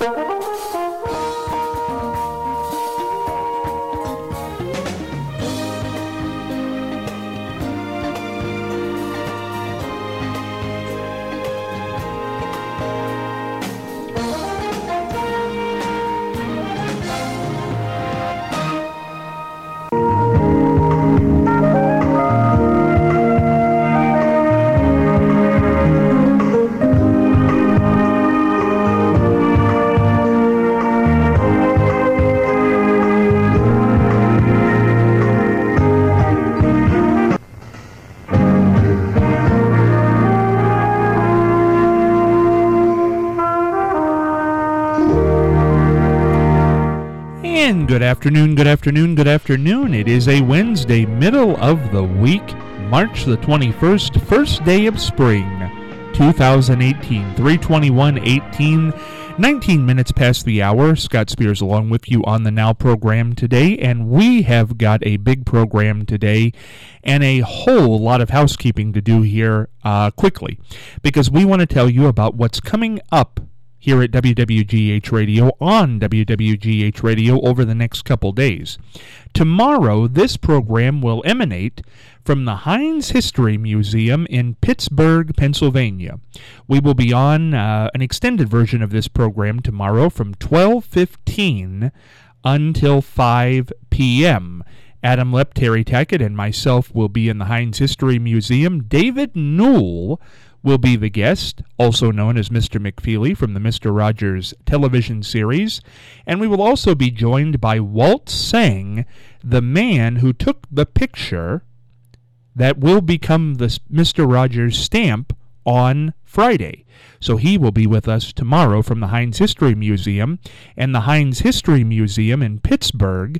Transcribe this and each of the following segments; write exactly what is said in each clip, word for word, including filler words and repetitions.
Good afternoon, good afternoon, good afternoon. It is a Wednesday, middle of the week, March the twenty-first, first day of spring, two thousand eighteen, three twenty-one eighteen, nineteen minutes past the hour. Scott Spears along with you on the Now program today, and we have got a big program today and a whole lot of housekeeping to do here uh, quickly, because we want to tell you about what's coming up here at W W G H Radio, on W W G H Radio over the next couple days. Tomorrow, this program will emanate from the Heinz History Museum in Pittsburgh, Pennsylvania. We will be on uh, an extended version of this program tomorrow from twelve fifteen until five p.m. Adam Lepp, Terry Tackett, and myself will be in the Heinz History Museum. David Newell will be the guest, also known as Mister McFeely from the Mister Rogers television series. And we will also be joined by Walt Sang, the man who took the picture that will become the Mister Rogers stamp on Friday. So he will be with us tomorrow from the Heinz History Museum. And the Heinz History Museum in Pittsburgh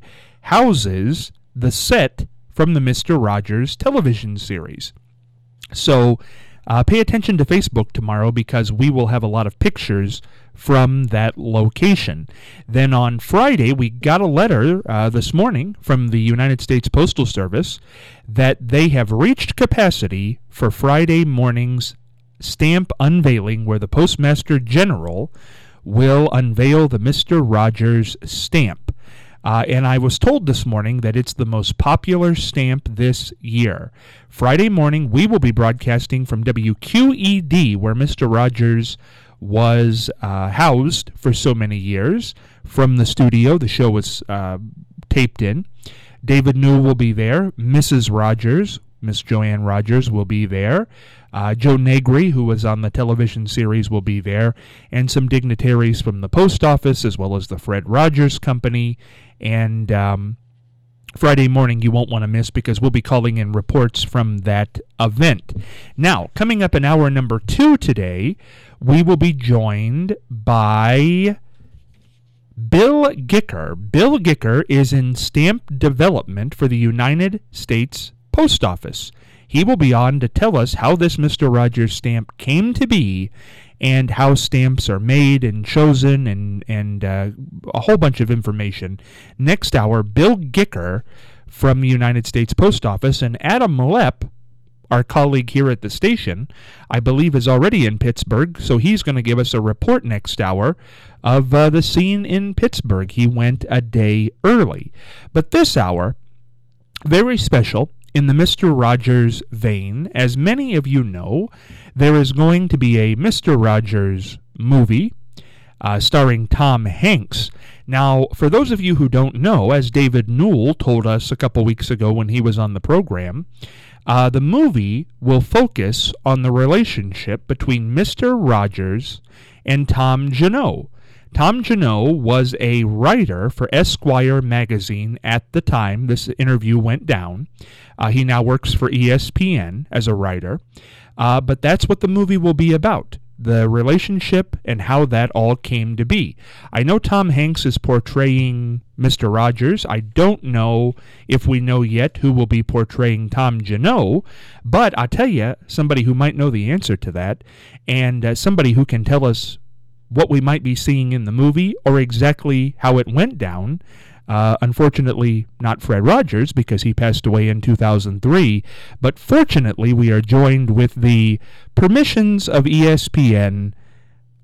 houses the set from the Mister Rogers television series. So Uh, pay attention to Facebook tomorrow, because we will have a lot of pictures from that location. Then on Friday, we got a letter uh, this morning from the United States Postal Service that they have reached capacity for Friday morning's stamp unveiling, where the Postmaster General will unveil the Mister Rogers stamp. Uh, and I was told this morning that it's the most popular stamp this year. Friday morning, we will be broadcasting from W Q E D, where Mister Rogers was uh, housed for so many years. From the studio, the show was uh, taped in. David Newell will be there. Missus Rogers, Miss Joanne Rogers, will be there. Uh, Joe Negri, who was on the television series, will be there. And some dignitaries from the post office, as well as the Fred Rogers Company. And um, Friday morning you won't want to miss, because we'll be calling in reports from that event. Now, coming up in hour number two today, we will be joined by Bill Gicker. Bill Gicker is in stamp development for the United States Post Office. He will be on to tell us how this Mister Rogers stamp came to be, and how stamps are made and chosen, and, and uh, a whole bunch of information. Next hour, Bill Gicker from the United States Post Office, and Adam Lepp, our colleague here at the station, I believe is already in Pittsburgh, so he's going to give us a report next hour of uh, the scene in Pittsburgh. He went a day early. But this hour, very special. In the Mister Rogers vein, as many of you know, there is going to be a Mister Rogers movie uh, starring Tom Hanks. Now, for those of you who don't know, as David Newell told us a couple weeks ago when he was on the program, uh, the movie will focus on the relationship between Mister Rogers and Tom Junod. Tom Junod was a writer for Esquire magazine at the time this interview went down. Uh, he now works for E S P N as a writer. Uh, but that's what the movie will be about, the relationship and how that all came to be. I know Tom Hanks is portraying Mister Rogers. I don't know if we know yet who will be portraying Tom Junod, but I'll tell you, somebody who might know the answer to that, and uh, somebody who can tell us what we might be seeing in the movie or exactly how it went down. Uh, unfortunately, not Fred Rogers, because he passed away in two thousand three, but fortunately we are joined with the permissions of E S P N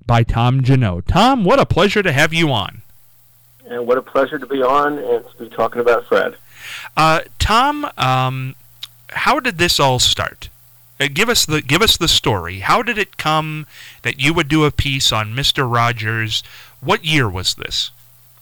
by Tom Junod. Tom, what a pleasure to have you on. And what a pleasure to be on and to be talking about Fred. Uh, Tom, um, how did this all start? Uh, give us the give us the story. How did it come that you would do a piece on Mister Rogers? What year was this?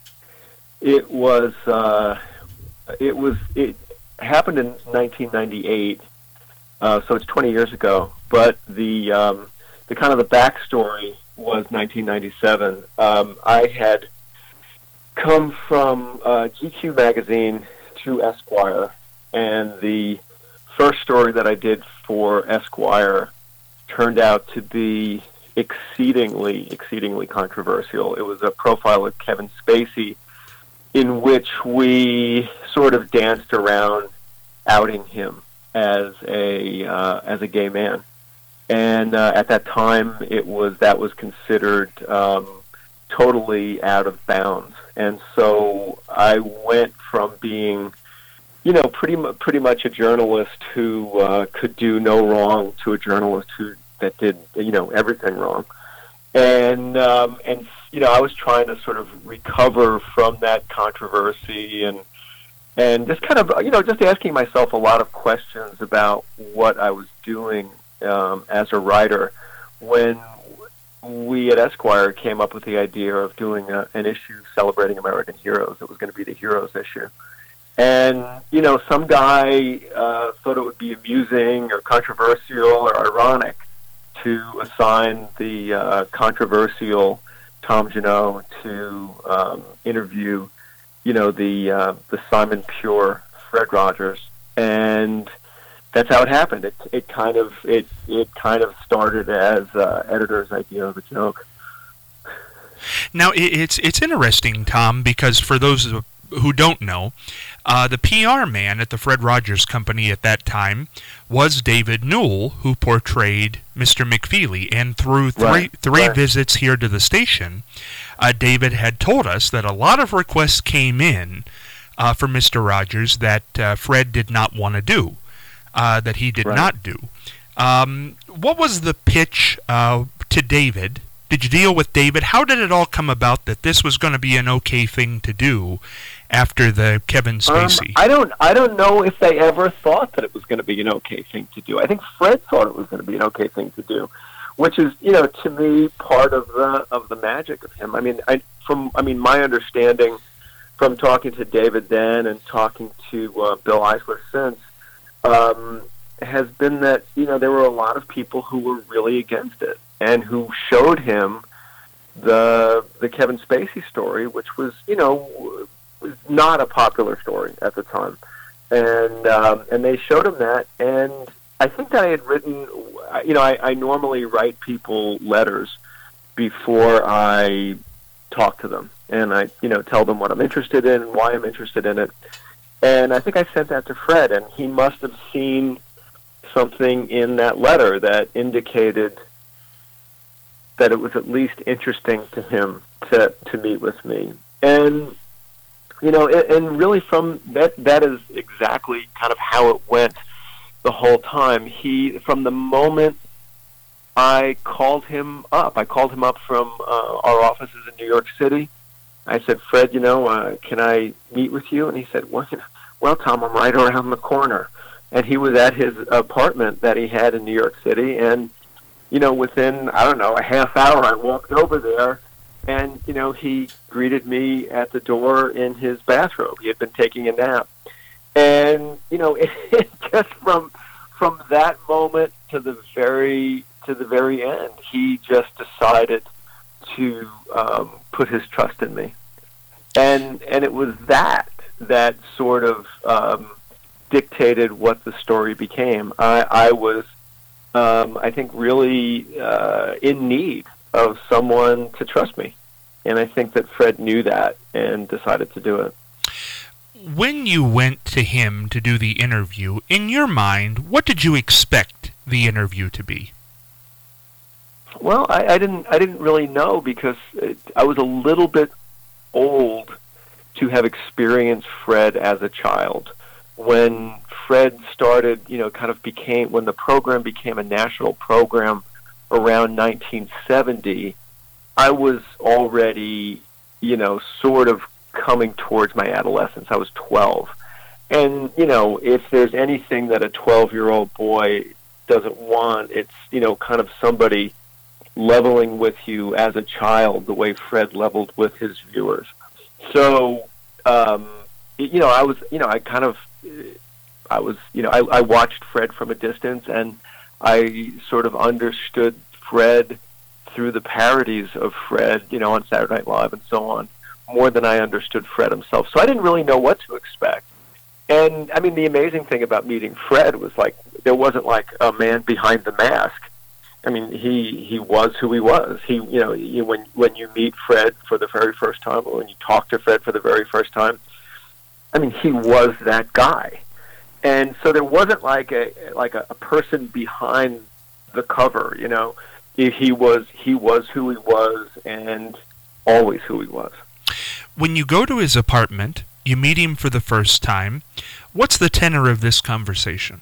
It was. Uh, it was. It happened in nineteen ninety-eight, uh, so it's twenty years ago. But the um, the kind of the backstory was nineteen ninety-seven. Um, I had come from uh, G Q magazine to Esquire, and the first story that I did for Esquire turned out to be exceedingly, exceedingly controversial. It was a profile of Kevin Spacey in which we sort of danced around outing him as a uh, as a gay man, and uh, at that time, it was that was considered um, totally out of bounds. And so I went from being, you know, pretty mu- pretty much a journalist who uh, could do no wrong to a journalist who that did, you know, everything wrong. And um, and you know, I was trying to sort of recover from that controversy and and just kind of, you know, just asking myself a lot of questions about what I was doing um, as a writer when we at Esquire came up with the idea of doing a, an issue celebrating American heroes. It was going to be the Heroes issue. And, you know, some guy uh, thought it would be amusing or controversial or ironic to assign the uh, controversial Tom Junod to um, interview, you know, the uh, the Simon Pure Fred Rogers. And that's how it happened. It it kind of it it kind of started as uh, editor's idea of a joke. Now it's it's interesting, Tom, because for those who don't know, uh, the P R man at the Fred Rogers Company at that time was David Newell, who portrayed Mister McFeely. And through three right, three right. visits here to the station, uh, David had told us that a lot of requests came in uh, for Mister Rogers that uh, Fred did not want to do. Uh, that he did right. not do. Um, what was the pitch uh, to David? Did you deal with David? How did it all come about that this was going to be an okay thing to do after the Kevin Spacey? Um, I don't. I don't know if they ever thought that it was going to be an okay thing to do. I think Fred thought it was going to be an okay thing to do, which is, you know, to me, part of the of the magic of him. I mean, I, from I mean, my understanding from talking to David then and talking to uh, Bill Eisler since. Um, has been that, you know, there were a lot of people who were really against it and who showed him the the Kevin Spacey story, which was, you know, was not a popular story at the time, and um, and they showed him that, and I think that I had written, you know, I, I normally write people letters before I talk to them, and I, you know, tell them what I'm interested in and why I'm interested in it. And I think I sent that to Fred, and he must have seen something in that letter that indicated that it was at least interesting to him to, to meet with me. And, you know, and, and really from that, that is exactly kind of how it went the whole time. He, from the moment I called him up, I called him up from uh, our offices in New York City. I said, Fred, you know, uh, can I meet with you? And he said, well, well, Tom, I'm right around the corner. And he was at his apartment that he had in New York City. And, you know, within, I don't know, a half hour, I walked over there. And, you know, he greeted me at the door in his bathrobe. He had been taking a nap. And, you know, it, it just from from that moment to the very to the very end, he just decided to um, put his trust in me. And and it was that that sort of um, dictated what the story became. I, I was, um, I think, really uh, in need of someone to trust me. And I think that Fred knew that and decided to do it. When you went to him to do the interview, in your mind, what did you expect the interview to be? Well, I, I didn't. I didn't really know because it, I was a little bit old to have experienced Fred as a child. When Fred started, you know, kind of became when the program became a national program around nineteen seventy. I was already, you know, sort of coming towards my adolescence. I was twelve. And, you know, if there's anything that a twelve-year-old boy doesn't want, it's, you know, kind of somebody leveling with you as a child the way Fred leveled with his viewers. So, um, you know, I was, you know, I kind of, I was, you know, I, I watched Fred from a distance, and I sort of understood Fred through the parodies of Fred, you know, on Saturday Night Live and so on, more than I understood Fred himself. So I didn't really know what to expect. And, I mean, the amazing thing about meeting Fred was, like, there wasn't, like, a man behind the mask. I mean, he he was who he was. He, you know, you, when when you meet Fred for the very first time, or when you talk to Fred for the very first time, I mean, he was that guy. And so there wasn't like a like a, a person behind the cover, you know. He was he was who he was, and always who he was. When you go to his apartment, you meet him for the first time. What's the tenor of this conversation?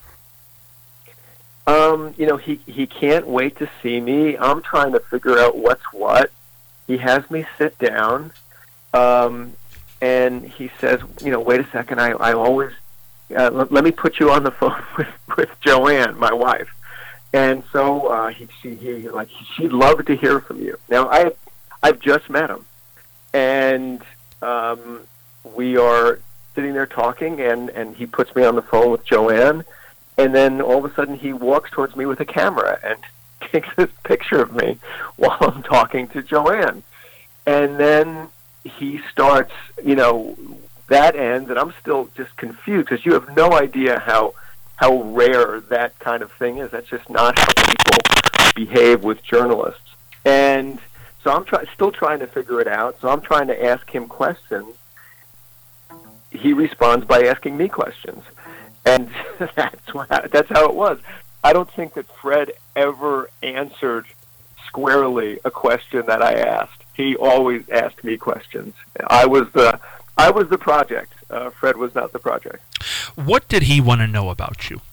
Um, you know, he, he can't wait to see me. I'm trying to figure out what's what. He has me sit down, um, and he says, you know, wait a second, I, I always, uh, let, let me put you on the phone with, with Joanne, my wife. And so uh, he, she, he, like, she'd love to hear from you. Now, I, I've just met him, and um, we are sitting there talking, and, and he puts me on the phone with Joanne. And then all of a sudden he walks towards me with a camera and takes this picture of me while I'm talking to Joanne. And then he starts, you know, that ends, and I'm still just confused because you have no idea how how rare that kind of thing is. That's just not how people behave with journalists. And so I'm try- still trying to figure it out. So I'm trying to ask him questions. He responds by asking me questions. And that's what, that's how it was. I don't think that Fred ever answered squarely a question that I asked. He always asked me questions. I was the I was the project. Uh, Fred was not the project. What did he want to know about you?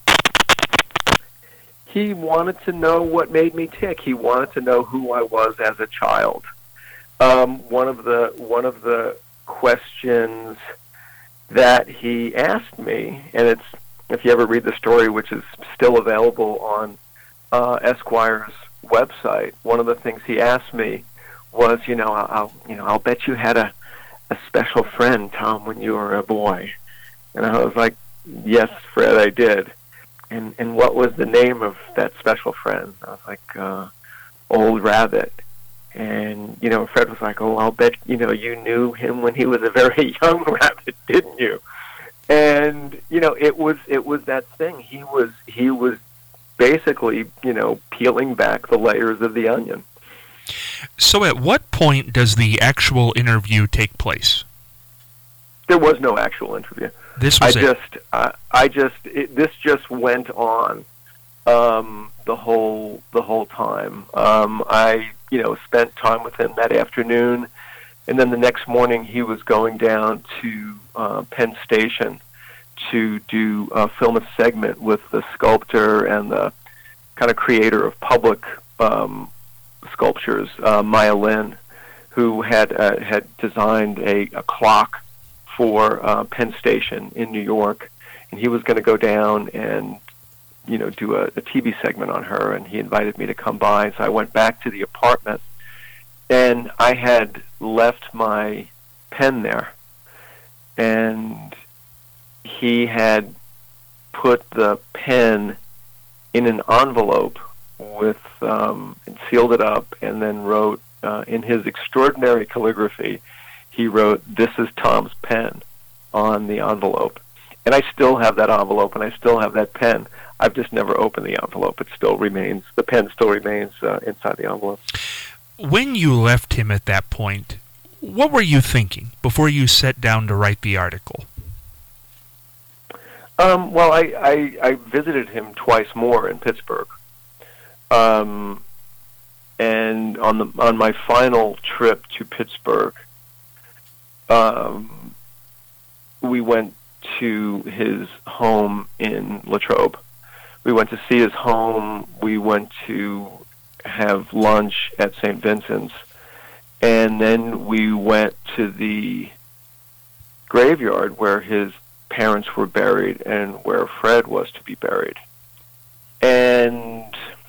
He wanted to know what made me tick. He wanted to know who I was as a child. Um, one of the one of the questions that he asked me, and it's, if you ever read the story, which is still available on uh, Esquire's website, one of the things he asked me was, you know, I'll, you know, I'll bet you had a, a special friend, Tom, when you were a boy. And I was like, yes, Fred, I did. And and what was the name of that special friend? I was like, uh, Old Rabbit. And, you know, Fred was like, oh, I'll bet, you know, you knew him when he was a very young rabbit, didn't you? And, you know, it was it was that thing. He was he was basically, you know, peeling back the layers of the onion. So at what point does the actual interview take place? There was no actual interview. This was I it. just uh, I just it, this just went on um, the whole the whole time. Um, I you know spent time with him that afternoon. And then the next morning, he was going down to uh, Penn Station to do uh, film a segment with the sculptor and the kind of creator of public um, sculptures, uh, Maya Lin, who had uh, had designed a, a clock for uh, Penn Station in New York, and he was going to go down and you know do a, a T V segment on her, and he invited me to come by. So I went back to the apartment. And I had left my pen there, and he had put the pen in an envelope with um, and sealed it up, and then wrote uh, in his extraordinary calligraphy, he wrote, "This is Tom's pen," on the envelope. And I still have that envelope, and I still have that pen. I've just never opened the envelope. It still remains, the pen still remains uh, inside the envelope. When you left him at that point, what were you thinking before you sat down to write the article? Um, well, I, I, I visited him twice more in Pittsburgh. Um, and on the on my final trip to Pittsburgh, um, we went to his home in Latrobe. We went to see his home. We went to have lunch at Saint Vincent's, And then we went to the graveyard where his parents were buried and where Fred was to be buried. And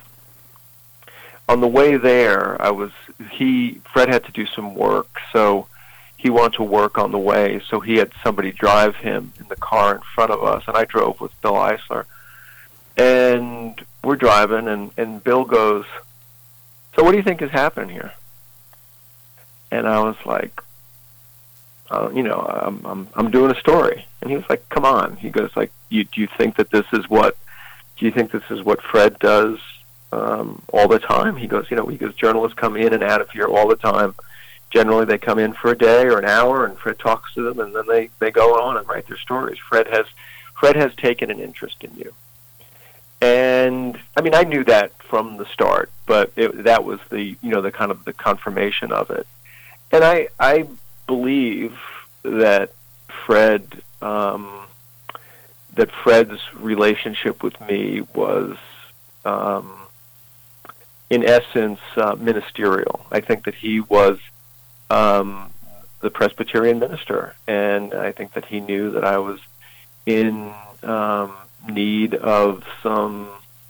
on the way there, I was he Fred had to do some work, so he wanted to work on the way, so he had somebody drive him in the car in front of us, and I drove with Bill Eisler. And we're driving, and, and Bill goes, "So what do you think is happening here?" And I was like, uh, you know, I'm, I'm I'm doing a story. And he was like, "Come on." He goes, like, you, do you think that this is what, do you think this is what Fred does um, all the time? He goes, you know, he goes, journalists come in and out of here all the time. Generally, they come in for a day or an hour, and Fred talks to them, and then they, they go on and write their stories. Fred has Fred has taken an interest in you. And I mean, I knew that from the start, but it, that was the, you know, the kind of the confirmation of it. And I I believe that Fred um, that Fred's relationship with me was, um, in essence, uh, ministerial. I think that he was um, the Presbyterian minister, and I think that he knew that I was in um, need of some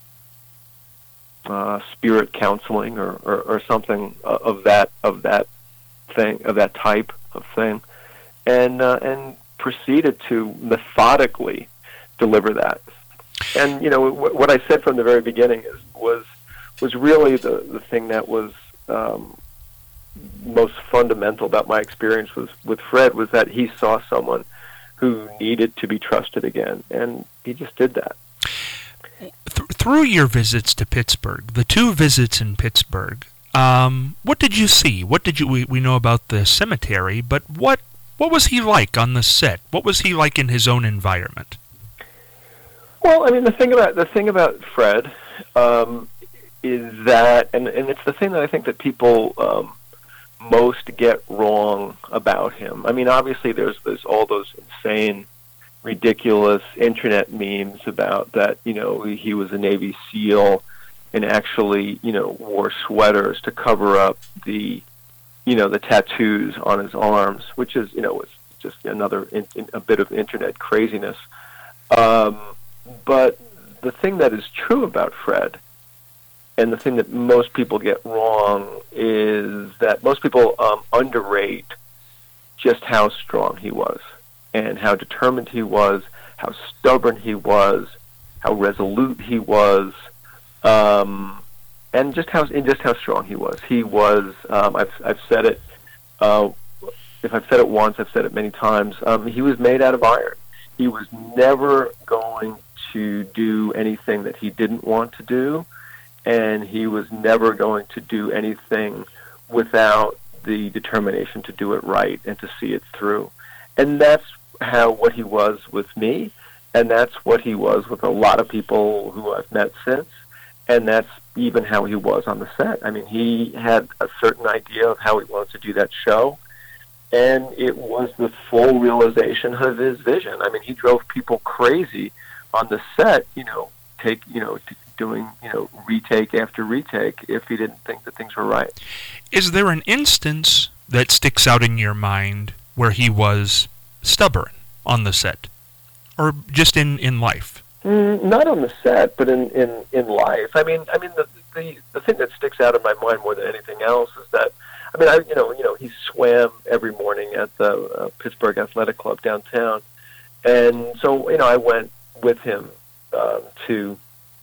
uh, spirit counseling or, or, or something of that of that thing of that type of thing, and uh, and proceeded to methodically deliver that. And you know w- what I said from the very beginning is was was really the the thing that was um, most fundamental about my experience with with Fred was that he saw someone who needed to be trusted again, and he just did that. Th- through your visits to Pittsburgh, the two visits in Pittsburgh, um, what did you see? What did you? We, we know about the cemetery, but what what was he like on the set? What was he like in his own environment? Well, I mean, the thing about the thing about Fred um, is that, and and it's the thing that I think that people um, most get wrong about him. I mean, obviously, there's there's all those insane, ridiculous internet memes about that. You know, he was a Navy SEAL and actually, you know, wore sweaters to cover up the, you know, the tattoos on his arms, which is, you know, was just another in, in, a bit of internet craziness. Um, but the thing that is true about Fred, and the thing that most people get wrong, is that most people um, underrate just how strong he was, and how determined he was, how stubborn he was, how resolute he was, um, and just how and just how strong he was. He was. Um, I've I've said it. Uh, if I've said it once, I've said it many times. Um, he was made out of iron. He was never going to do anything that he didn't want to do, and he was never going to do anything without the determination to do it right and to see it through. And that's how what he was with me, and that's what he was with a lot of people who I've met since, and that's even how he was on the set. I mean, he had a certain idea of how he wanted to do that show, and it was the full realization of his vision. I mean, he drove people crazy on the set, you know, take, you know, t- doing, you know, retake after retake if he didn't think that things were right. Is there an instance that sticks out in your mind where he was stubborn on the set, or just in, in life? Mm, not on the set, but in, in, in life. I mean, I mean, the, the the thing that sticks out in my mind more than anything else is that, I mean, I you know, you know, he swam every morning at the uh, Pittsburgh Athletic Club downtown, and so you know, I went with him uh, to,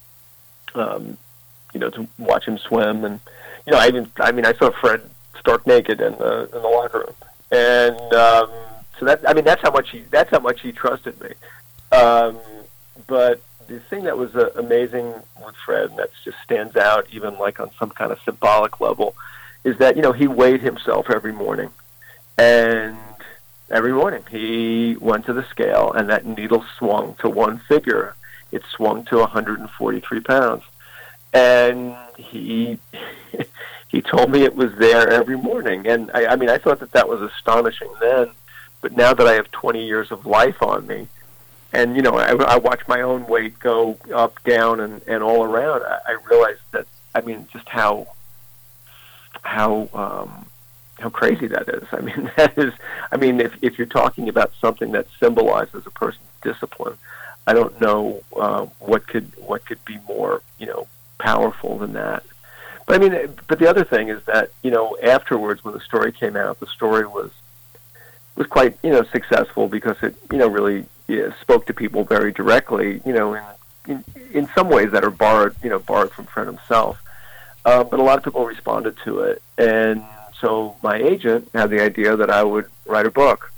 um, you know, to watch him swim, and you know, I even, I mean, I saw Fred stark naked in the in the locker room, and um, so that, I mean, that's how much he that's how much he trusted me. Um, but the thing that was uh, amazing with Fred, and that just stands out even like on some kind of symbolic level, is that, you know, he weighed himself every morning. And every morning he went to the scale, and that needle swung to one figure. It swung to one hundred forty-three pounds. And he he told me it was there every morning. And I, I mean, I thought that that was astonishing then. But now that I have twenty years of life on me, and, you know, I, I watch my own weight go up, down, and, and all around, I, I realize that, I mean, just how, how, um, how crazy that is. I mean, that is, I mean, if, if you're talking about something that symbolizes a person's discipline, I don't know uh, what could what could be more, you know, powerful than that. But I mean, but the other thing is that, you know, afterwards when the story came out, the story was was quite, you know, successful because it, you know, really yeah, spoke to people very directly, you know, in, in in some ways that are borrowed, you know, borrowed from Fred himself. Uh, but a lot of people responded to it, and so my agent had the idea that I would write a book.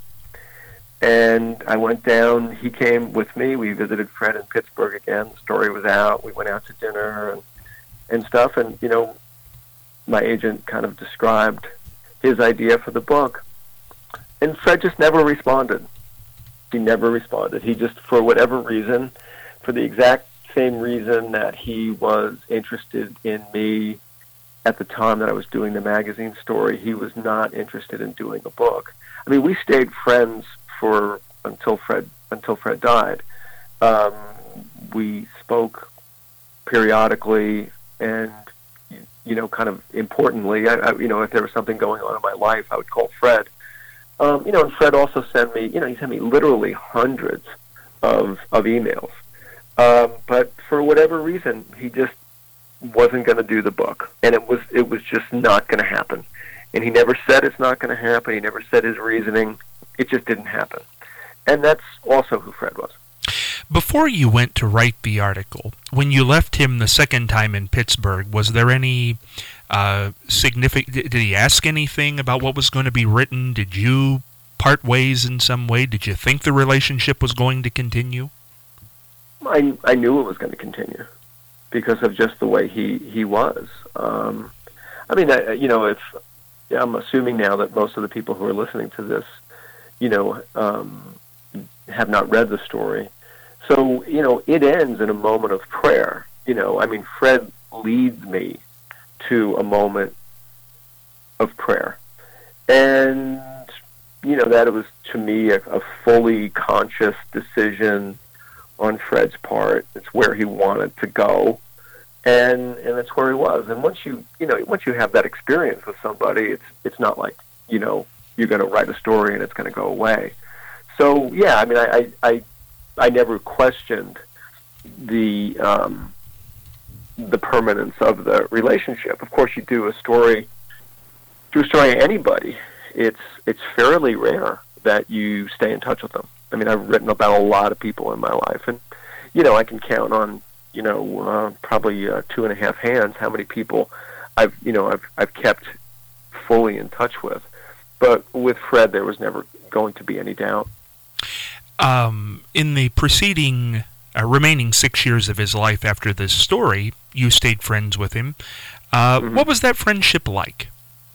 And I went down, he came with me, we visited Fred in Pittsburgh again, the story was out, we went out to dinner and, and stuff, and, you know, my agent kind of described his idea for the book. And Fred just never responded. He never responded. He just, for whatever reason, for the exact same reason that he was interested in me at the time that I was doing the magazine story, he was not interested in doing a book. I mean, we stayed friends for until Fred until Fred died. Um, we spoke periodically, and you know, kind of importantly, I, I, you know, if there was something going on in my life, I would call Fred. Um, you know, and Fred also sent me, you know, he sent me literally hundreds of of emails. Um, but for whatever reason, he just wasn't going to do the book, and it was it was just not going to happen. And he never said it's not going to happen. He never said his reasoning. It just didn't happen. And that's also who Fred was. Before you went to write the article, when you left him the second time in Pittsburgh, was there any uh, significant... Did he ask anything about what was going to be written? Did you part ways in some way? Did you think the relationship was going to continue? I, I knew it was going to continue because of just the way he, he was. Um, I mean, I, you know, if I'm assuming now that most of the people who are listening to this, you know, um, have not read the story. So, you know, it ends in a moment of prayer. You know, I mean, Fred leads me to a moment of prayer. And, you know, that it was, to me, a, a fully conscious decision on Fred's part. It's where he wanted to go. And and that's where he was. And once you, you know, once you have that experience with somebody, it's it's not like, you know, you're going to write a story and it's going to go away. So, yeah, I mean, I, I, I, I never questioned the um, the permanence of the relationship. Of course, you do a story, do a story of anybody, it's it's fairly rare that you stay in touch with them. I mean, I've written about a lot of people in my life, and, you know, I can count on, you know, uh, probably uh, two and a half hands how many people I've, you know, I've I've kept fully in touch with. But with Fred, there was never going to be any doubt. Um, in the preceding, uh, remaining six years of his life after this story, you stayed friends with him. Uh, mm-hmm. What was that friendship like?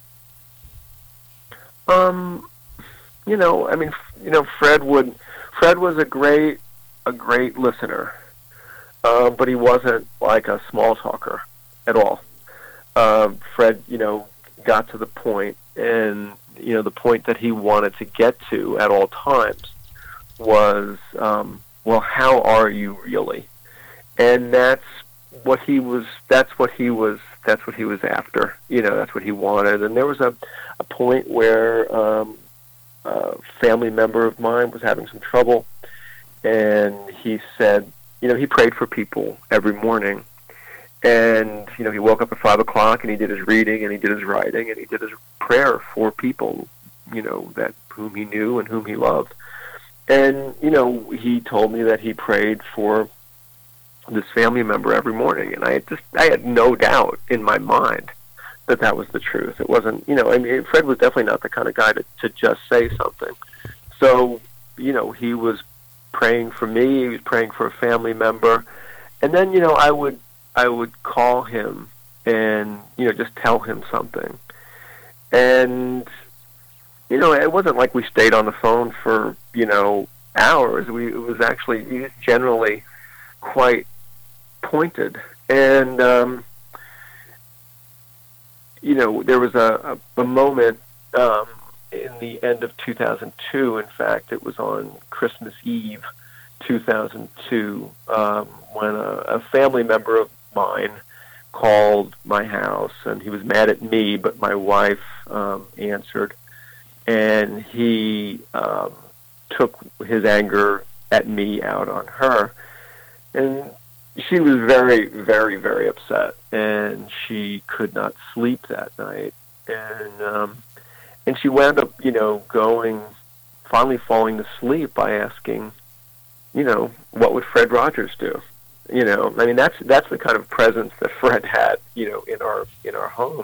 Um, you know, I mean, you know, Fred would, Fred was a great, a great listener, uh, but he wasn't like a small talker at all. Uh, Fred, you know, got to the point, and you know, the point that he wanted to get to at all times was, um, well, how are you really? And that's what he was, that's what he was, that's what he was after. You know, that's what he wanted. And there was a, a point where um, a family member of mine was having some trouble, and he said, you know, he prayed for people every morning. And, you know, he woke up at five o'clock and he did his reading and he did his writing and he did his prayer for people, you know, that whom he knew and whom he loved. And, you know, he told me that he prayed for this family member every morning. And I had just, I had no doubt in my mind that that was the truth. It wasn't, you know, I mean, Fred was definitely not the kind of guy to, to just say something. So, you know, he was praying for me, he was praying for a family member. And then, you know, I would, I would call him and, you know, just tell him something. And, you know, it wasn't like we stayed on the phone for, you know, hours. We, it was actually generally quite pointed. And, um, you know, there was a, a, a moment um, in the end of two thousand two, in fact, it was on Christmas Eve, two thousand two, um, when a, a family member of mine called my house, and he was mad at me, but my wife um, answered, and he um, took his anger at me out on her, and she was very, very, very upset, and she could not sleep that night, and um, and she wound up, you know, going, finally falling to sleep by asking, you know, what would Fred Rogers do? You know, I mean, that's that's the kind of presence that Fred had, you know, in our in our home.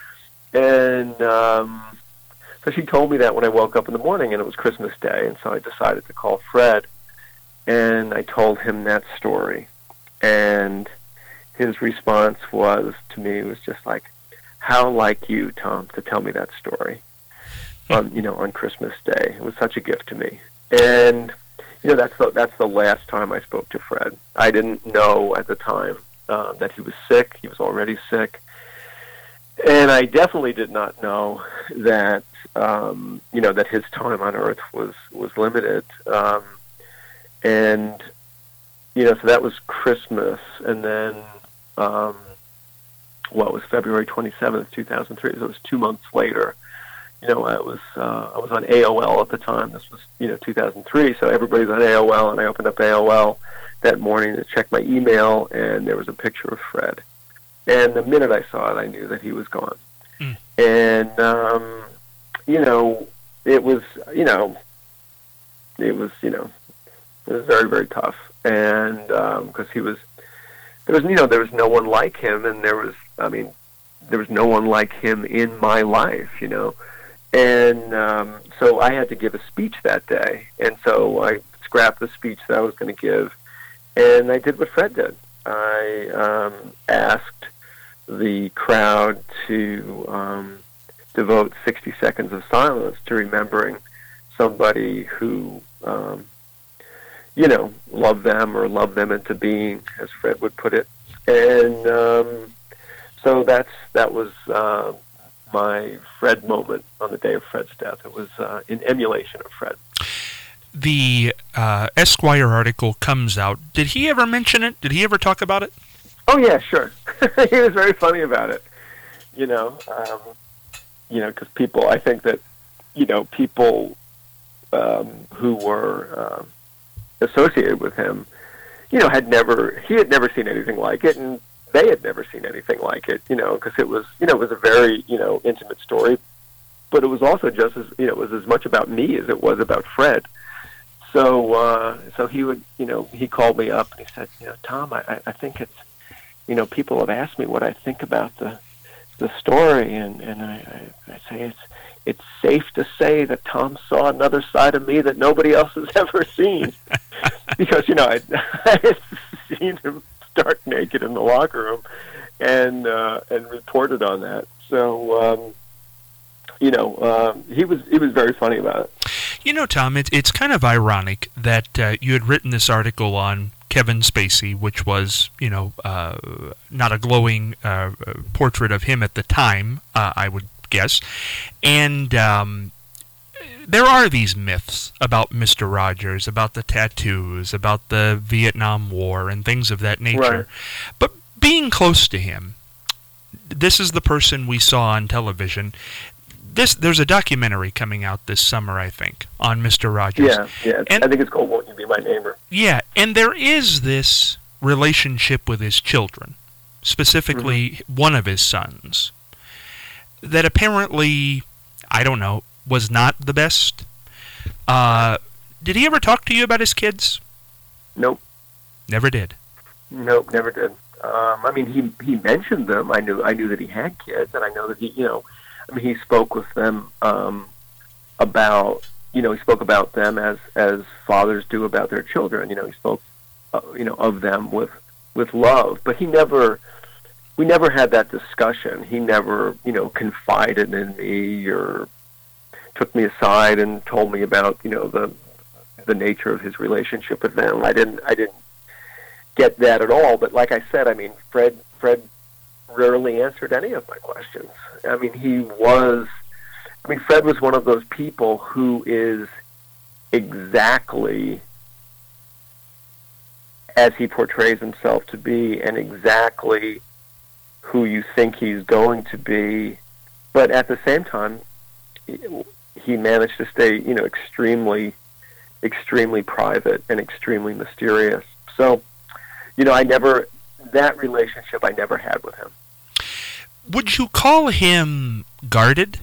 And um, so she told me that when I woke up in the morning, and it was Christmas Day, and so I decided to call Fred, and I told him that story, and his response was to me was just like, "How like you, Tom, to tell me that story on you know on Christmas Day." It was such a gift to me, and. You know, that's the, that's the last time I spoke to Fred. I didn't know at the time uh, that he was sick. He was already sick. And I definitely did not know that, um, you know, that his time on Earth was, was limited. Um, and, you know, so that was Christmas. And then, um, what was February twenty-seventh, two thousand three. So it was two months later. You know, I was uh, I was on A O L at the time. This was, you know, two thousand three, so everybody's on A O L, and I opened up A O L that morning to check my email, and there was a picture of Fred. And the minute I saw it, I knew that he was gone. Mm. And, um, you know, it was, you know, it was, you know, it was very, very tough. And because um, he was, there was, you know, there was no one like him, and there was, I mean, there was no one like him in my life, you know. And um, so I had to give a speech that day. And so I scrapped the speech that I was going to give, and I did what Fred did. I um, asked the crowd to um, devote sixty seconds of silence to remembering somebody who, um, you know, loved them or loved them into being, as Fred would put it. And um, so that's that was... Uh, my Fred moment on the day of Fred's death. It was uh, in emulation of Fred. The uh, Esquire article comes out. Did he ever mention it? Did he ever talk about it? Oh, yeah, sure. He was very funny about it. You know, um, you know, because people, I think that, you know, people um, who were uh, associated with him, you know, had never, he had never seen anything like it, and they had never seen anything like it, you know, because it was, you know, it was a very, you know, intimate story, but it was also just as, you know, it was as much about me as it was about Fred. So, uh, so he would, you know, he called me up and he said, you know, Tom, I, I think it's, you know, people have asked me what I think about the, the story, and, and I, I, I say it's, it's safe to say that Tom saw another side of me that nobody else has ever seen, because, you know, I had seen him start naked in the locker room, and uh, and reported on that. So, um, you know, um, he was he was very funny about it. You know, Tom, it, it's kind of ironic that uh, you had written this article on Kevin Spacey, which was, you know, uh, not a glowing uh, portrait of him at the time, uh, I would guess, and um, there are these myths about Mister Rogers, about the tattoos, about the Vietnam War, and things of that nature. Right. But being close to him, this is the person we saw on television. This there's a documentary coming out this summer, I think, on Mister Rogers. Yeah, yeah. And, I think it's called "Won't You Be My Neighbor?" Yeah, and there is this relationship with his children, specifically mm-hmm. one of his sons, that apparently, I don't know, was not the best. Uh, did he ever talk to you about his kids? Nope. Never did. Nope, never did. Um, I mean, he he mentioned them. I knew I knew that he had kids, and I know that he, you know, I mean, he spoke with them um, about, you know, he spoke about them as as fathers do about their children. You know, he spoke, uh, you know, of them with with love. But he never, we never had that discussion. He never, you know, confided in me or took me aside and told me about, you know, the the nature of his relationship with them. I didn't I didn't get that at all. But like I said, I mean, Fred Fred rarely answered any of my questions. I mean, he was, I mean, Fred was one of those people who is exactly as he portrays himself to be, and exactly who you think he's going to be, but at the same time, he managed to stay, you know, extremely, extremely private and extremely mysterious. So, you know, I never, that relationship I never had with him. Would you call him guarded?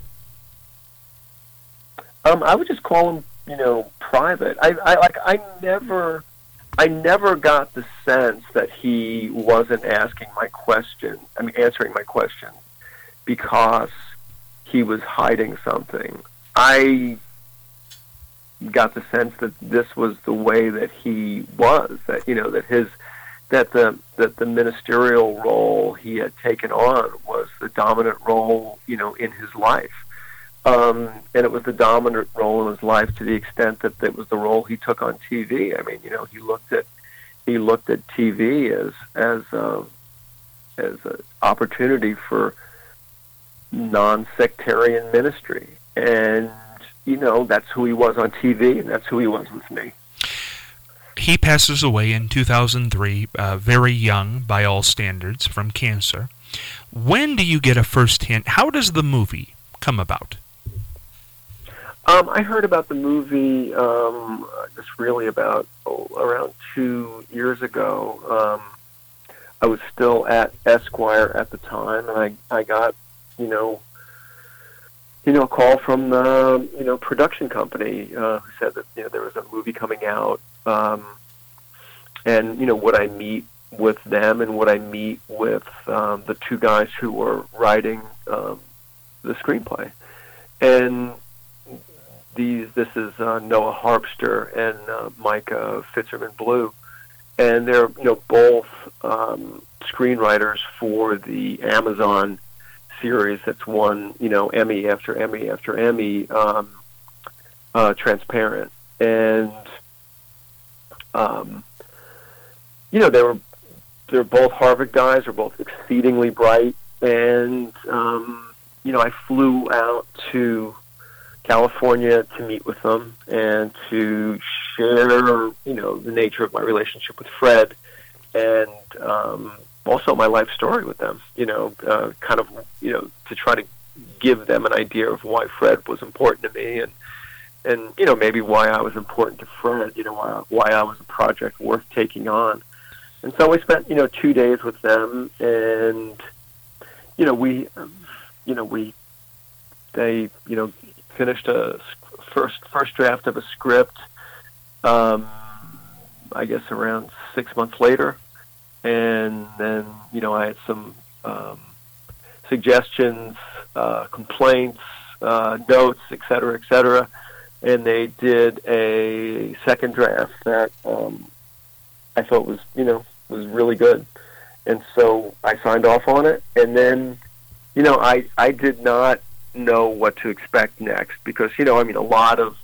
Um, I would just call him, you know, private. I, I like, I never, I never got the sense that he wasn't asking my question, I mean, answering my question because he was hiding something. I got the sense that this was the way that he was, that, you know, that his, that the, that the ministerial role he had taken on was the dominant role, you know, in his life. Um, and it was the dominant role in his life to the extent that it was the role he took on T V. I mean, you know, he looked at, he looked at T V as, as, uh, as an opportunity for non-sectarian ministry. And, you know, that's who he was on T V, and that's who he was with me. He passes away in two thousand three, uh, very young by all standards, from cancer. When do you get a first hint? How does the movie come about? Um, I heard about the movie um, just really about oh, around two years ago. Um, I was still at Esquire at the time, and I, I got, you know, you know, a call from the, you know, production company uh, who said that, you know, there was a movie coming out, um, and, you know, would I meet with them and would I meet with um, the two guys who were writing um, the screenplay. And these, this is uh, Noah Harpster and uh, Micah Fitzerman Blue, and they're, you know, both um, screenwriters for the Amazon series that's won, you know, Emmy after Emmy after Emmy, um, uh, Transparent. And, um, you know, they were, they're both Harvard guys, they're both exceedingly bright, and, um, you know, I flew out to California to meet with them and to share, you know, the nature of my relationship with Fred, and, um, also my life story with them, you know, uh, kind of, you know, to try to give them an idea of why Fred was important to me, and, and, you know, maybe why I was important to Fred, you know, why, why I was a project worth taking on. And so we spent, you know, two days with them, and, you know, we, you know, we, they, you know, finished a first, first draft of a script, um, I guess around six months later. And then, you know, I had some um, suggestions, uh, complaints, uh, notes, et cetera, et cetera. And they did a second draft that um, I thought was, you know, was really good. And so I signed off on it. And then, you know, I, I did not know what to expect next because, you know, I mean, a lot of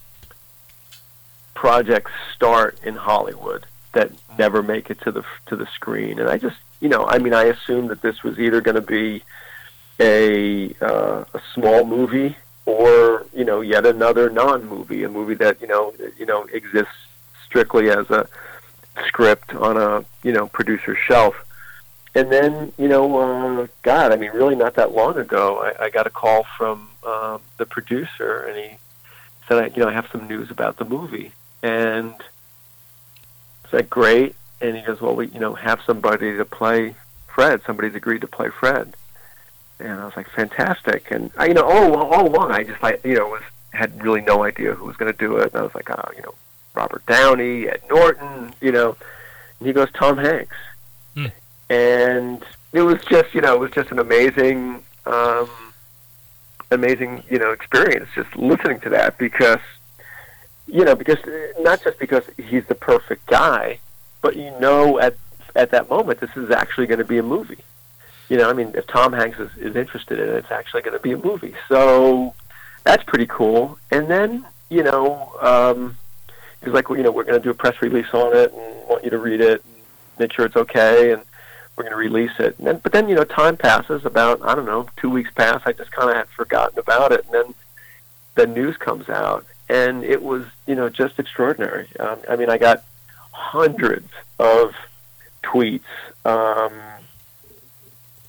projects start in Hollywood that never make it to the to the screen, and I just, you know, I mean, I assumed that this was either going to be a uh, a small movie or, you know, yet another non-movie, a movie that, you know, you know exists strictly as a script on a, you know, producer's shelf. And then, you know, uh, God, I mean, really not that long ago, I, I got a call from uh, the producer, and he said, I, you know, I have some news about the movie, and I said, great. And he goes, well, we, you know, have somebody to play Fred. Somebody's agreed to play Fred. And I was like, fantastic. And I, you know, all, all along, I just, like, you know, was had really no idea who was going to do it. And I was like, oh, you know, Robert Downey, Ed Norton, you know. And he goes, Tom Hanks. Hmm. And it was just, you know, it was just an amazing, um, amazing, you know, experience just listening to that because, you know, because not just because he's the perfect guy, but you know at at that moment this is actually going to be a movie. You know, I mean, if Tom Hanks is, is interested in it, it's actually going to be a movie. So that's pretty cool. And then, you know, um, he was like, well, you know, we're going to do a press release on it and want you to read it and make sure it's okay, and we're going to release it. And then, but then, you know, time passes, about, I don't know, two weeks pass. I just kind of had forgotten about it. And then the news comes out. And it was, you know, just extraordinary. Um, I mean, I got hundreds of tweets, um,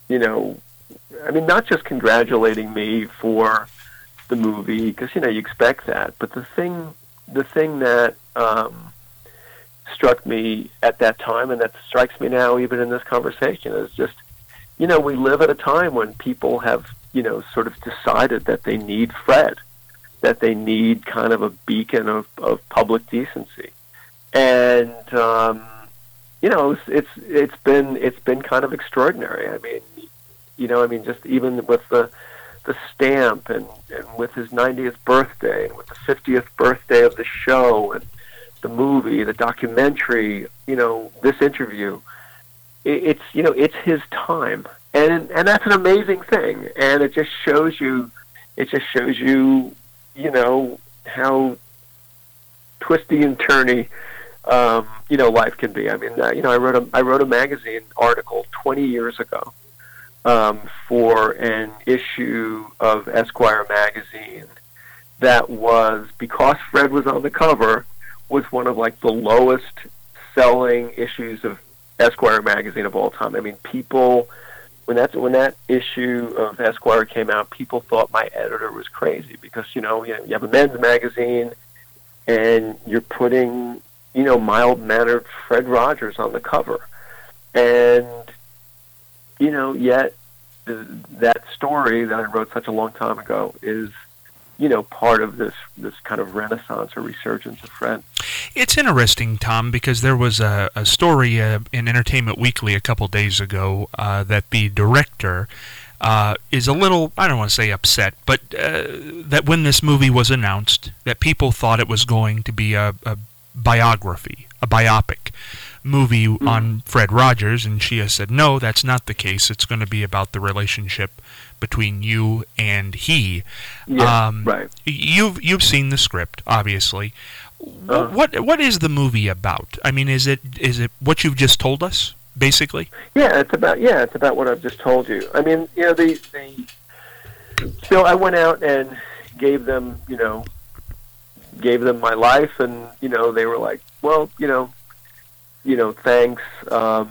you know, I mean, not just congratulating me for the movie, because, you know, you expect that, but the thing, the thing that um, struck me at that time, and that strikes me now even in this conversation, is just, you know, we live at a time when people have, you know, sort of decided that they need Fred, that they need kind of a beacon of, of public decency. And, um, you know, it's, it's it's been it's been kind of extraordinary. I mean, you know, I mean, just even with the the stamp, and, and with his ninetieth birthday, and with the fiftieth birthday of the show, and the movie, the documentary, you know, this interview, it, it's, you know, it's his time. And and that's an amazing thing. And it just shows you, it just shows you, you know, how twisty and turny, um, you know, life can be. I mean, uh, you know, I wrote a I wrote a magazine article twenty years ago um, for an issue of Esquire magazine that was, because Fred was on the cover, was one of like the lowest selling issues of Esquire magazine of all time. I mean, people, when that when that issue of Esquire came out, people thought my editor was crazy, because, you know, you, know, you have a men's magazine and you're putting, you know, mild-mannered Fred Rogers on the cover. And, you know, yet the, that story that I wrote such a long time ago is, you know, part of this this kind of renaissance or resurgence of Fred. It's interesting, Tom, because there was a, a story uh, in Entertainment Weekly a couple days ago uh, that the director uh, is a little, I don't want to say upset, but uh, that when this movie was announced, that people thought it was going to be a, a biography, a biopic movie mm. on Fred Rogers, and she has said, no, that's not the case. It's going to be about the relationship between you and he. Yeah, um, right. You've you've seen the script, obviously. Uh, what what is the movie about? I mean, is it is it what you've just told us, basically? Yeah, it's about yeah, it's about what I've just told you. I mean, you know, the the so I went out and gave them, you know, gave them my life, and, you know, they were like, well, you know, you know, thanks. Um,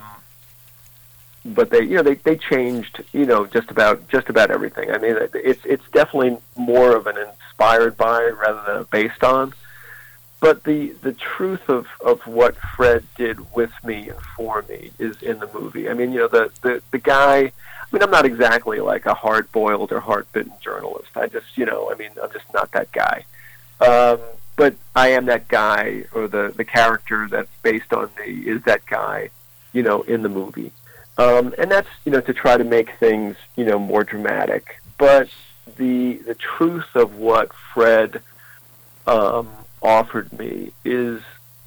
but they, you know, they, they changed, you know, just about just about everything. I mean, it's it's definitely more of an inspired by rather than a based on. But the the truth of, of what Fred did with me and for me is in the movie. I mean, you know, the, the, the guy, I mean, I'm not exactly like a hard-boiled or hard-bitten journalist. I just, you know, I mean, I'm just not that guy. Um, but I am that guy, or the, the character that's based on me is that guy, you know, in the movie. Um, and that's, you know, to try to make things, you know, more dramatic. But the the truth of what Fred um, offered me is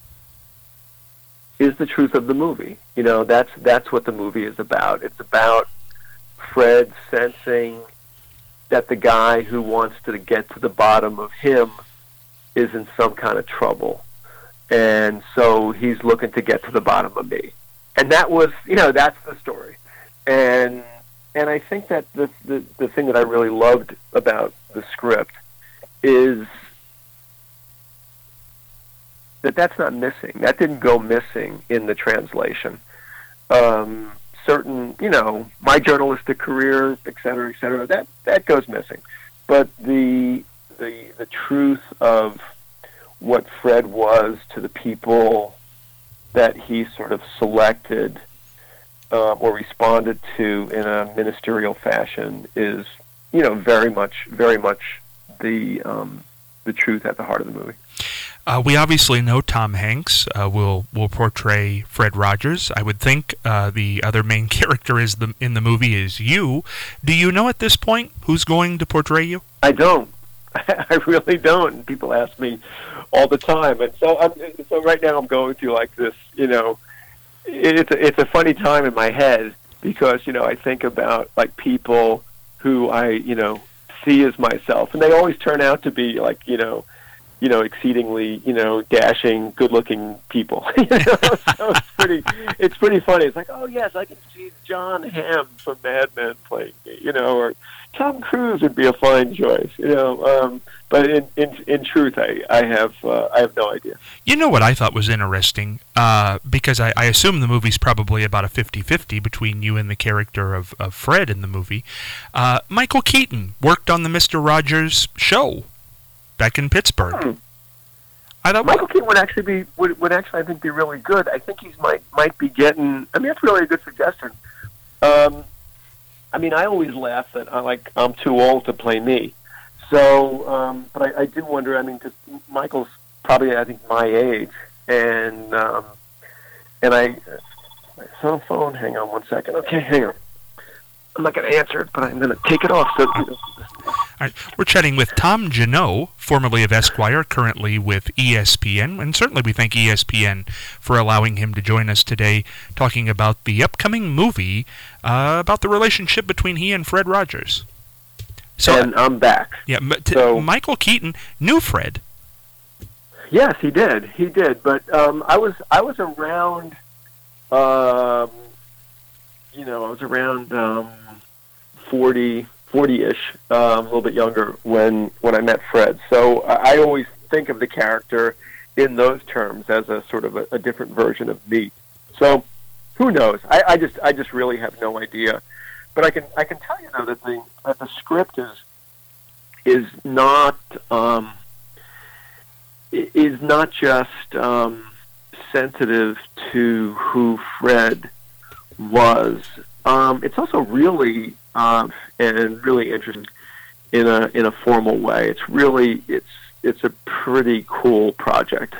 is the truth of the movie. You know, that's that's what the movie is about. It's about Fred sensing that the guy who wants to get to the bottom of him is in some kind of trouble, and so he's looking to get to the bottom of me. And that was, you know, that's the story. And and I think that the, the the thing that I really loved about the script is that that's not missing. That didn't go missing in the translation. Um, certain, you know, my journalistic career, et cetera, et cetera, that, that goes missing. But the the the truth of what Fred was to the people that he sort of selected uh, or responded to in a ministerial fashion is, you know, very much, very much the um, the truth at the heart of the movie. Uh, we obviously know Tom Hanks uh, will will portray Fred Rogers. I would think uh, the other main character is the in the movie is you. Do you know at this point who's going to portray you? I don't. I really don't. And people ask me all the time, and so I'm, so right now I'm going through like this. You know, it's a, it's a funny time in my head because, you know, I think about like people who I, you know, see as myself, and they always turn out to be like, you know, you know, exceedingly, you know, dashing, good-looking people. you know? So it's pretty, it's pretty funny. It's like, oh yes, I can see John Hamm from Mad Men playing me, you know, or Tom Cruise would be a fine choice, you know. Um, but in, in in truth, I I have uh, I have no idea. You know what I thought was interesting, uh, because I, I assume the movie's probably about a fifty-fifty between you and the character of, of Fred in the movie. Uh, Michael Keaton worked on the Mister Rogers show back in Pittsburgh. Hmm. I thought Michael Keaton would actually be would, would actually I think be really good. I think he's might might be getting. I mean, that's really a good suggestion. Um, I mean, I always laugh that I like I'm too old to play me. So, um, but I, I do wonder. I mean, because Michael's probably I think my age, and um, and I my cell phone. Hang on one second. Okay, hang on. I'm not going to answer it, but I'm going to take it off. So. You know. All right. We're chatting with Tom Junod, formerly of Esquire, currently with E S P N, and certainly we thank E S P N for allowing him to join us today, talking about the upcoming movie uh, about the relationship between he and Fred Rogers. So, and I'm back. Yeah, t- so, Michael Keaton knew Fred. Yes, he did. He did. But um, I was I was around. Um, you know, I was around um, forty. forty-ish, um, a little bit younger when when I met Fred. So I, I always think of the character in those terms as a sort of a, a different version of me. So who knows? I, I just I just really have no idea. But I can I can tell you though that the that the script is is not um, is not just um, sensitive to who Fred was. Um, it's also really um, and really interesting in a in a formal way. It's really it's it's a pretty cool project.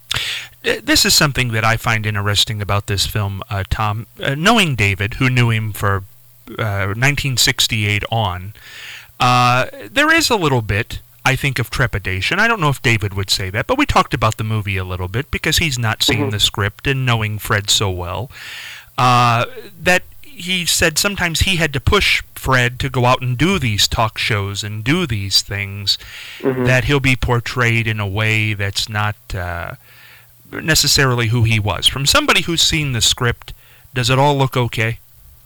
This is something that I find interesting about this film, uh, Tom. Uh, knowing David, who knew him for uh, nineteen sixty-eight on, uh, there is a little bit, I think, of trepidation. I don't know if David would say that, but we talked about the movie a little bit because he's not seen mm-hmm. the script and knowing Fred so well. Uh, that he said sometimes he had to push Fred to go out and do these talk shows and do these things, mm-hmm. that he'll be portrayed in a way that's not uh, necessarily who he was. From somebody who's seen the script, does it all look okay?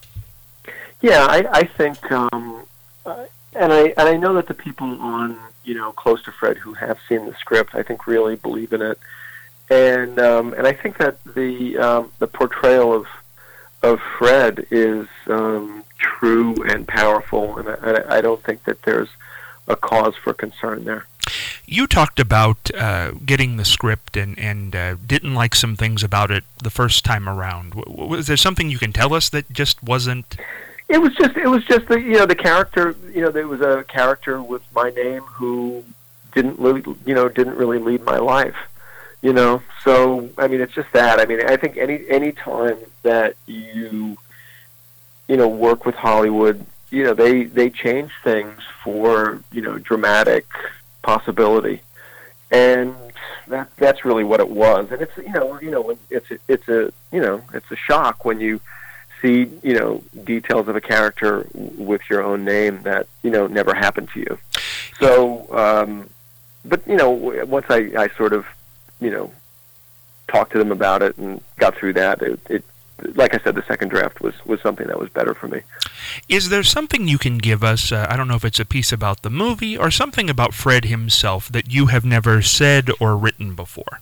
Yeah, I, I think, um, uh, and I and I know that the people on, you know, close to Fred who have seen the script, I think really believe in it, and um, and I think that the um, the portrayal of of Fred is um, true and powerful, and I, I don't think that there's a cause for concern there. You talked about uh, getting the script and, and uh, didn't like some things about it the first time around. Was there something you can tell us that just wasn't? It was just it was just the you know the character you know there was a character with my name who didn't really, you know didn't really lead my life. You know, so I mean, it's just that. I mean, I think any any time that you, you know, work with Hollywood, you know, they they change things for you know dramatic possibility, and that that's really what it was. And it's you know you know it's a, it's a you know it's a shock when you see you know details of a character with your own name that you know never happened to you. So, um, but you know, once I I sort of you know, talked to them about it and got through that. It, it, like I said, the second draft was, was something that was better for me. Is there something you can give us, uh, I don't know if it's a piece about the movie or something about Fred himself that you have never said or written before?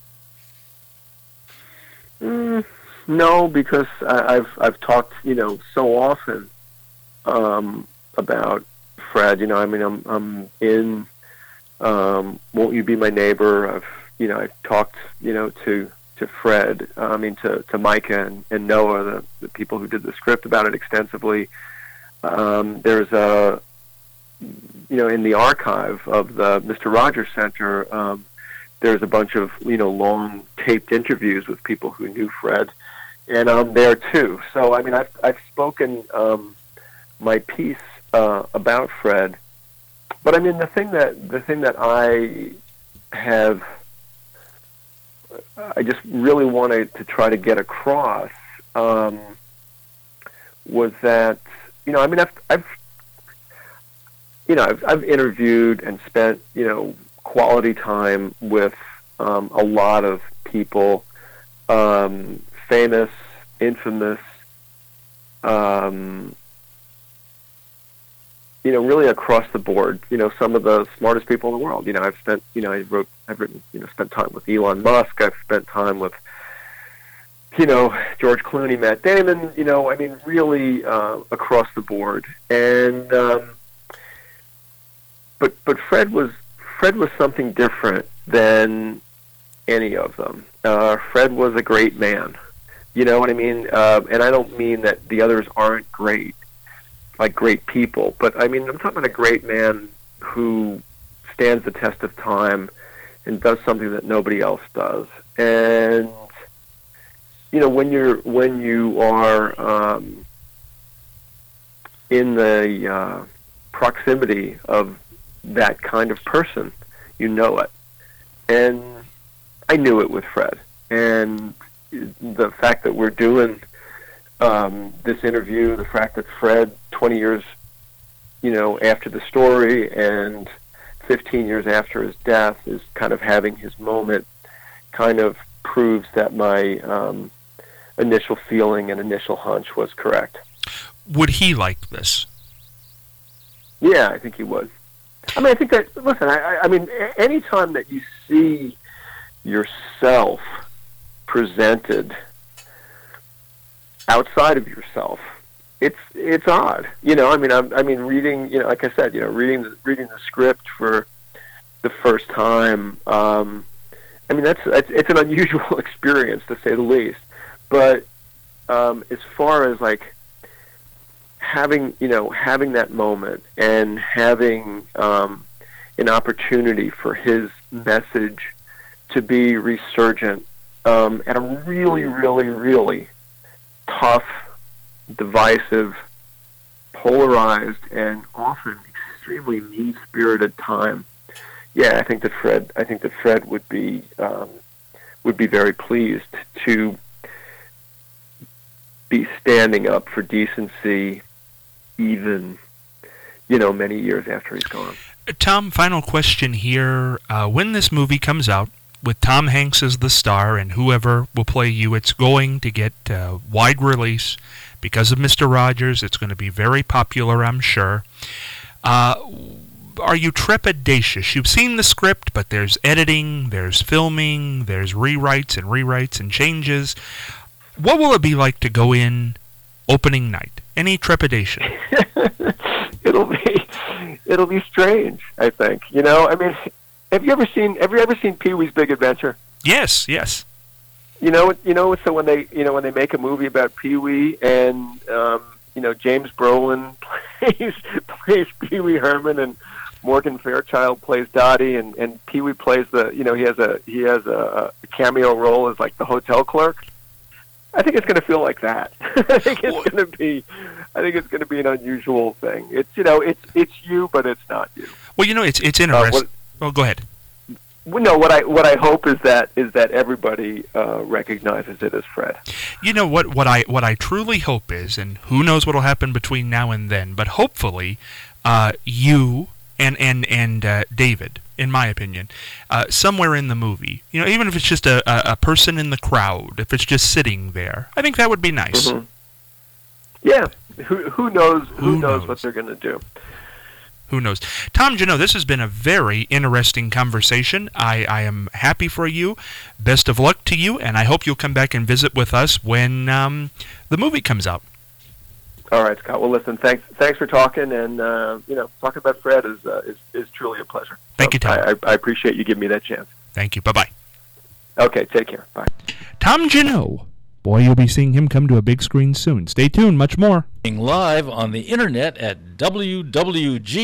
Mm, no, because I, I've I've talked, you know, so often um, about Fred. You know, I mean, I'm I'm in um, Won't You Be My Neighbor? I've You know, I've talked, you know, to to Fred, uh, I mean, to, to Micah and, and Noah, the, the people who did the script, about it extensively. Um, there's a, you know, in the archive of the Mister Rogers Center, um, there's a bunch of, you know, long taped interviews with people who knew Fred, and I'm there too. So, I mean, I've, I've spoken um, my piece uh, about Fred, but I mean, the thing that the thing that I have I just really wanted to try to get across um, was that you know I mean I've, I've you know I've, I've interviewed and spent you know quality time with um, a lot of people, um, famous, infamous, um, you know, really across the board. You know, some of the smartest people in the world. You know, I've spent, you know, I wrote, I've written, you know, spent time with Elon Musk. I've spent time with, you know, George Clooney, Matt Damon. You know, I mean, really uh, across the board. And um, but but Fred was Fred was something different than any of them. Uh, Fred was a great man. You know what I mean? Uh, and I don't mean that the others aren't great, like great people, but I mean, I'm talking about a great man who stands the test of time and does something that nobody else does. And, you know, when you're, when you are um, in the uh, proximity of that kind of person, you know it. And I knew it with Fred. And the fact that we're doing um, this interview, the fact that Fred, twenty years, you know, after the story and fifteen years after his death, is kind of having his moment, kind of proves that my um, initial feeling and initial hunch was correct. Would he like this? Yeah, I think he would. I mean, I think that, listen, I, I mean, any time that you see yourself presented outside of yourself, it's it's odd, you know. I mean, I'm, I mean, reading, you know, like I said, you know, reading the, reading the script for the first time. Um, I mean, that's it's, it's an unusual experience to say the least. But um, as far as like having, you know, having that moment and having um, an opportunity for his message to be resurgent um, at a really, really, really tough, divisive, polarized, and often extremely mean-spirited time. Yeah, I think that Fred. I think that Fred would be um, would be very pleased to be standing up for decency, even, you know, many years after he's gone. Tom, final question here: uh, when this movie comes out, with Tom Hanks as the star and whoever will play you, it's going to get uh, wide release because of Mister Rogers. It's going to be very popular, I'm sure. Uh, are you trepidatious? You've seen the script, but there's editing, there's filming, there's rewrites and rewrites and changes. What will it be like to go in opening night? Any trepidation? it'll be, it'll be strange, I think. You know, I mean, Have you ever seen Have you ever seen Pee-wee's Big Adventure? Yes, yes. You know, you know. So when they, you know, when they make a movie about Pee-wee, and um, you know, James Brolin plays plays Pee-wee Herman, and Morgan Fairchild plays Dottie, and, and Pee-wee plays the, you know, he has a he has a, a cameo role as like the hotel clerk. I think it's going to feel like that. I think it's going to be, I think it's going to be an unusual thing. It's, you know, it's it's you, but it's not you. Well, you know, it's it's interesting. Uh, what, Oh, go ahead. No, what I what I hope is that is that everybody uh, recognizes it as Fred. You know what what I what I truly hope is, and who knows what will happen between now and then, but hopefully, uh, you and and and uh, David, in my opinion, uh, somewhere in the movie, you know, even if it's just a, a a person in the crowd, if it's just sitting there, I think that would be nice. Mm-hmm. Yeah, who who knows who, who knows, knows what they're going to do. Who knows? Tom Junod, this has been a very interesting conversation. I, I am happy for you. Best of luck to you, and I hope you'll come back and visit with us when um, the movie comes out. All right, Scott. Well, listen, thanks thanks for talking, and uh, you know, talking about Fred is, uh, is is truly a pleasure. Thank so you, Tom. I, I appreciate you giving me that chance. Thank you. Bye-bye. Okay, take care. Bye. Tom Junod. Boy, you'll be seeing him come to a big screen soon. Stay tuned. Much more. Live on the internet at W W G.